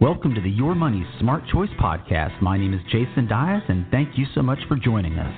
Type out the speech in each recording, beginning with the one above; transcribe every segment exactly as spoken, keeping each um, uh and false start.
Welcome to the Your Money Smart Choice podcast. My name is Jason Dias, and thank you so much for joining us.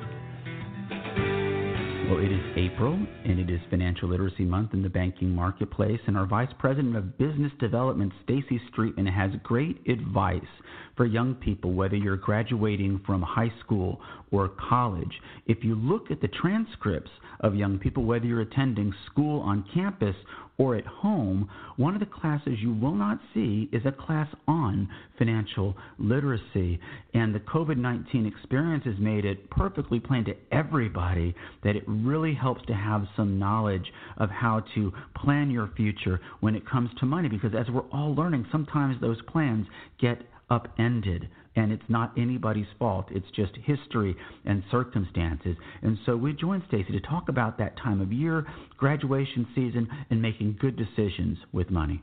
Well, it is April, and it is Financial Literacy Month in the banking marketplace, and our Vice President of Business Development, Stacy Streetman, has great advice for young people, whether you're graduating from high school or college. If you look at the transcripts of young people, whether you're attending school on campus or at home, one of the classes you will not see is a class on financial literacy. And the COVID nineteen experience has made it perfectly plain to everybody that it really helps to have some knowledge of how to plan your future when it comes to money, because as we're all learning, sometimes those plans get upended, and it's not anybody's fault. It's just history and circumstances. And so we joined Stacy to talk about that time of year, graduation season, and making good decisions with money.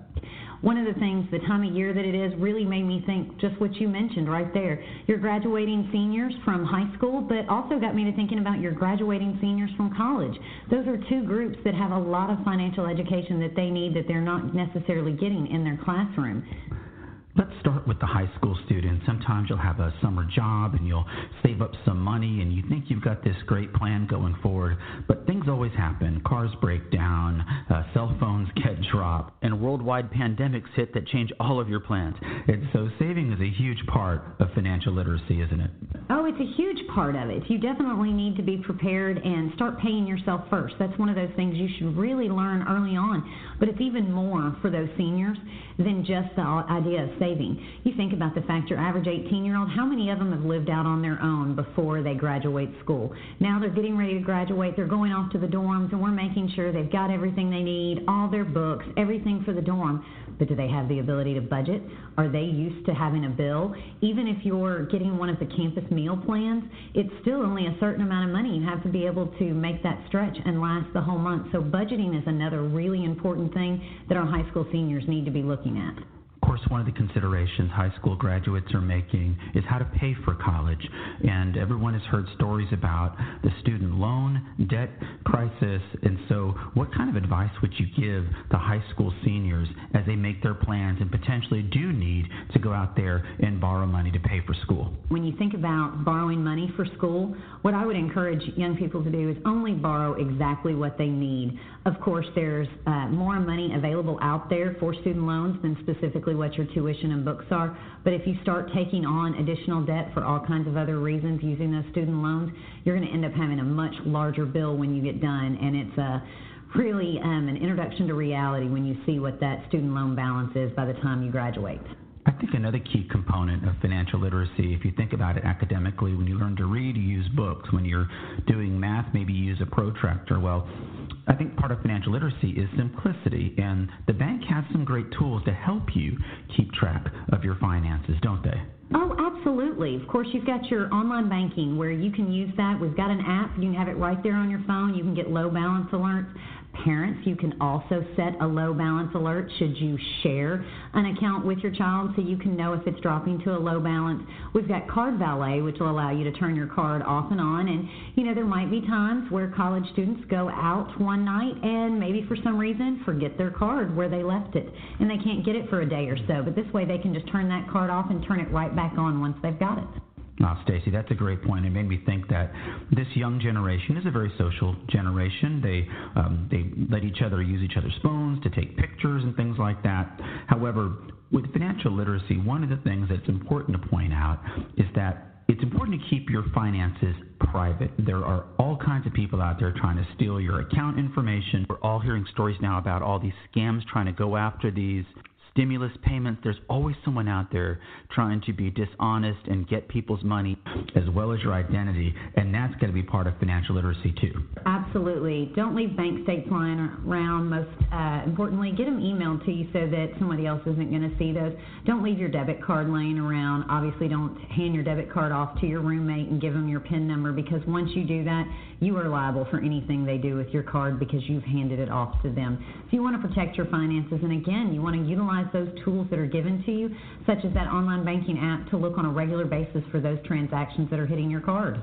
One of the things, the time of year that it is, really made me think just what you mentioned right there. You're graduating seniors from high school, but also got me to thinking about your graduating seniors from college. Those are two groups that have a lot of financial education that they need that they're not necessarily getting in their classroom. Let's start with the high school student. Sometimes you'll have a summer job and you'll save up some money and you think you've got this great plan going forward, but things always happen. Cars break down, uh, cell phones get dropped, and worldwide pandemics hit that change all of your plans. And so saving is a huge part of financial literacy, isn't it? Oh, it's a huge part of it. You definitely need to be prepared and start paying yourself first. That's one of those things you should really learn early on. But it's even more for those seniors than just the idea of saving. You think about the fact your average eighteen-year-old, how many of them have lived out on their own before they graduate school? Now they're getting ready to graduate, they're going off to the dorms, and we're making sure they've got everything they need, all their books, everything for the dorm. But do they have the ability to budget? Are they used to having a bill? Even if you're getting one of the campus meal plans, it's still only a certain amount of money. You have to be able to make that stretch and last the whole month. So budgeting is another really important thing that our high school seniors need to be looking at. Of course, one of the considerations high school graduates are making is how to pay for college. And everyone has heard stories about the student loan debt crisis. And so what kind of advice would you give the high school seniors as they make their plans and potentially do need to go out there and borrow money to pay for school? When you think about borrowing money for school, what I would encourage young people to do is only borrow exactly what they need. Of course, there's uh, more money available out there for student loans than specifically what your tuition and books are. But if you start taking on additional debt for all kinds of other reasons using those student loans, you're going to end up having a much larger bill when you get done. And it's a really um, an introduction to reality when you see what that student loan balance is by the time you graduate. I think another key component of financial literacy, if you think about it academically, when you learn to read, you use books. When you're doing math, maybe you use a protractor. Well, I think part of financial literacy is simplicity, and the bank has some great tools to help you keep track of your finances, don't they? Oh, absolutely. Of course, you've got your online banking where you can use that. We've got an app. You can have it right there on your phone. You can get low balance alerts. Parents, you can also set a low balance alert should you share an account with your child so you can know if it's dropping to a low balance. We've got Card Valet, which will allow you to turn your card off and on. And, you know, there might be times where college students go out one night and maybe for some reason forget their card where they left it, and they can't get it for a day or so. But this way they can just turn that card off and turn it right back on once they've got it. Oh, Stacy, that's a great point. It made me think that this young generation is a very social generation. They um, they let each other use each other's phones to take pictures and things like that. However, with financial literacy, one of the things that's important to point out is that it's important to keep your finances private. There are all kinds of people out there trying to steal your account information. We're all hearing stories now about all these scams trying to go after these stimulus payments. There's always someone out there trying to be dishonest and get people's money as well as your identity, and that's got to be part of financial literacy too. Absolutely. Don't leave bank statements lying around. Most uh, importantly, get them emailed to you so that somebody else isn't going to see those. Don't leave your debit card laying around. Obviously, don't hand your debit card off to your roommate and give them your PIN number, because once you do that, you are liable for anything they do with your card because you've handed it off to them. So you want to protect your finances, and again, you want to utilize those tools that are given to you, such as that online banking app, to look on a regular basis for those transactions that are hitting your card.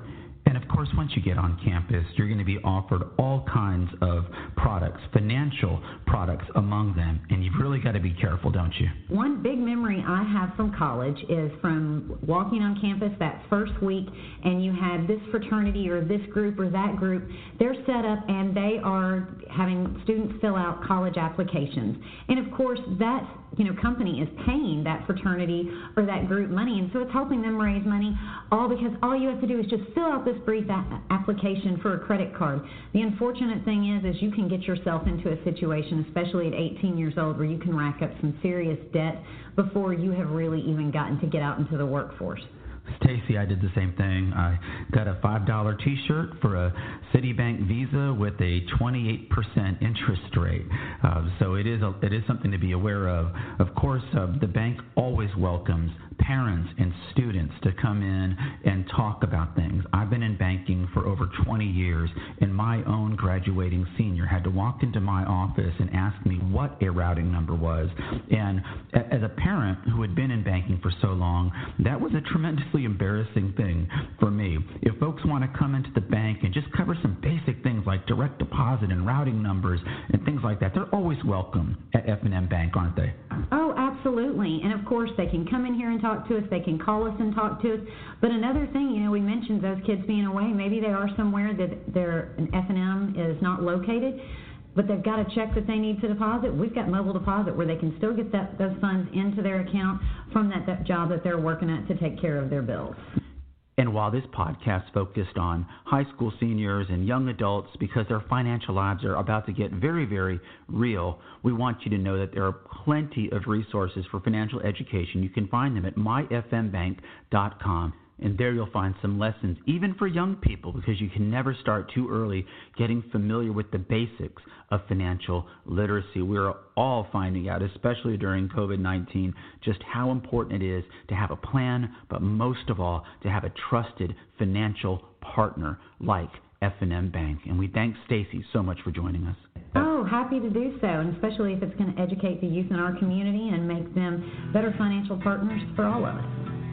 And of course, once you get on campus, you're going to be offered all kinds of products, financial products among them, and you've really got to be careful, don't you? One big memory I have from college is from walking on campus that first week, and you had this fraternity or this group or that group. They're set up, and they are having students fill out college applications. And of course, that you know company is paying that fraternity or that group money, and so it's helping them raise money, all because all you have to do is just fill out this brief a- application for a credit card. The unfortunate thing is, is you can get yourself into a situation, especially at eighteen years old, where you can rack up some serious debt before you have really even gotten to get out into the workforce. Stacy, I did the same thing. I got a five dollar T-shirt for a Citibank Visa with a twenty-eight percent interest rate. Uh, so it is a, it is something to be aware of. Of course, uh, the bank always welcomes parents and students to come in and talk about things. I've been in banking for over twenty years, and my own graduating senior had to walk into my office and ask me what a routing number was. And as a parent who had been in banking for so long, that was a tremendously embarrassing thing for me. If folks want to come into the bank and just cover some basic things like direct deposit and routing numbers and things like that, they're always welcome at F and M Bank, aren't they? Oh, absolutely. And of course, they can come in here and talk to us. They can call us and talk to us. But another thing, you know, we mentioned those kids being away. Maybe they are somewhere that their an F and M is not located, but they've got a check that they need to deposit. We've got mobile deposit where they can still get that, those funds into their account from that, that job that they're working at to take care of their bills. And while this podcast focused on high school seniors and young adults because their financial lives are about to get very, very real, we want you to know that there are plenty of resources for financial education. You can find them at my f m bank dot com. And there you'll find some lessons, even for young people, because you can never start too early getting familiar with the basics of financial literacy. We're all finding out, especially during covid nineteen, just how important it is to have a plan, but most of all, to have a trusted financial partner like F and M Bank. And we thank Stacy so much for joining us. Oh, happy to do so, and especially if it's going to educate the youth in our community and make them better financial partners for all of us.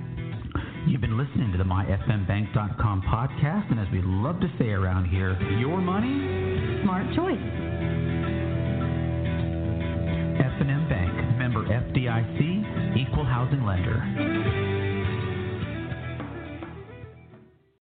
You've been listening to the my f m bank dot com podcast, and as we love to say around here, your money, smart choice. F and M Bank, member F D I C, equal housing lender.